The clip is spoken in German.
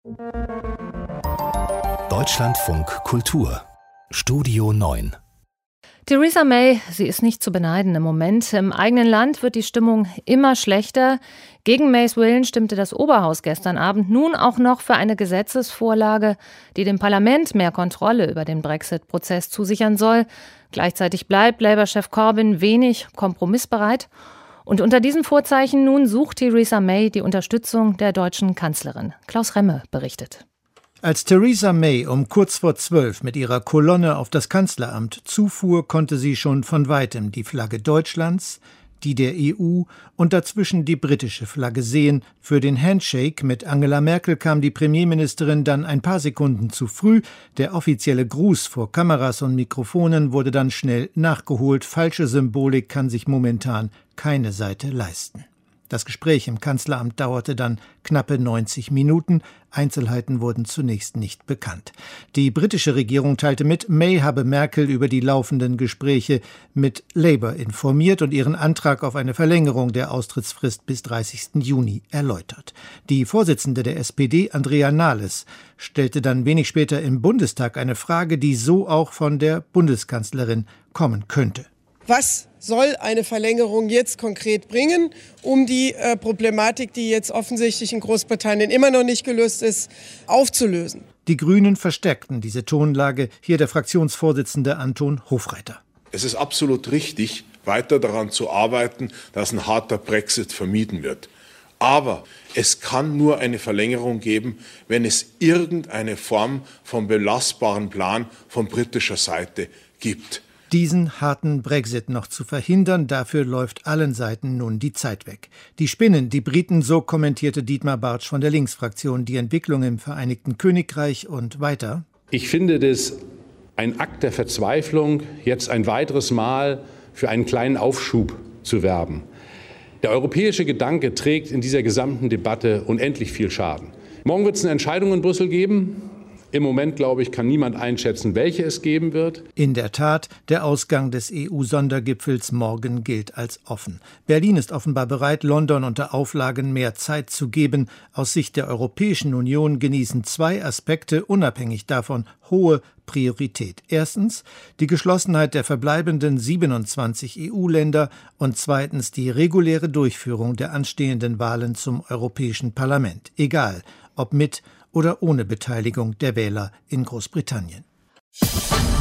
Deutschlandfunk Kultur Studio 9. Theresa May, sie ist nicht zu beneiden im Moment. Im eigenen Land wird die Stimmung immer schlechter. Gegen Mays Willen stimmte das Oberhaus gestern Abend nun auch noch für eine Gesetzesvorlage, die dem Parlament mehr Kontrolle über den Brexit-Prozess zusichern soll. Gleichzeitig bleibt Labour-Chef Corbyn wenig kompromissbereit. Und unter diesen Vorzeichen nun sucht Theresa May die Unterstützung der deutschen Kanzlerin. Klaus Remme berichtet. Als Theresa May um kurz vor 12 mit ihrer Kolonne auf das Kanzleramt zufuhr, konnte sie schon von weitem die Flagge Deutschlands, die der EU und dazwischen die britische Flagge sehen. Für den Handshake mit Angela Merkel kam die Premierministerin dann ein paar Sekunden zu früh. Der offizielle Gruß vor Kameras und Mikrofonen wurde dann schnell nachgeholt. Falsche Symbolik kann sich momentan keine Seite leisten. Das Gespräch im Kanzleramt dauerte dann knappe 90 Minuten. Einzelheiten wurden zunächst nicht bekannt. Die britische Regierung teilte mit, May habe Merkel über die laufenden Gespräche mit Labour informiert und ihren Antrag auf eine Verlängerung der Austrittsfrist bis 30. Juni erläutert. Die Vorsitzende der SPD, Andrea Nahles, stellte dann wenig später im Bundestag eine Frage, die so auch von der Bundeskanzlerin kommen könnte. Was soll eine Verlängerung jetzt konkret bringen, um die Problematik, die jetzt offensichtlich in Großbritannien immer noch nicht gelöst ist, aufzulösen? Die Grünen verstärkten diese Tonlage. Hier der Fraktionsvorsitzende Anton Hofreiter. Es ist absolut richtig, weiter daran zu arbeiten, dass ein harter Brexit vermieden wird. Aber es kann nur eine Verlängerung geben, wenn es irgendeine Form von belastbaren Plan von britischer Seite gibt. Diesen harten Brexit noch zu verhindern, dafür läuft allen Seiten nun die Zeit weg. Die spinnen, die Briten, so kommentierte Dietmar Bartsch von der Linksfraktion die Entwicklung im Vereinigten Königreich und weiter. Ich finde das ein Akt der Verzweiflung, jetzt ein weiteres Mal für einen kleinen Aufschub zu werben. Der europäische Gedanke trägt in dieser gesamten Debatte unendlich viel Schaden. Morgen wird es eine Entscheidung in Brüssel geben. Im Moment, glaube ich, kann niemand einschätzen, welche es geben wird. In der Tat, der Ausgang des EU-Sondergipfels morgen gilt als offen. Berlin ist offenbar bereit, London unter Auflagen mehr Zeit zu geben. Aus Sicht der Europäischen Union genießen zwei Aspekte unabhängig davon hohe Priorität. Erstens die Geschlossenheit der verbleibenden 27 EU-Länder und zweitens die reguläre Durchführung der anstehenden Wahlen zum Europäischen Parlament. Egal, ob mit oder ohne Beteiligung der Wähler in Großbritannien.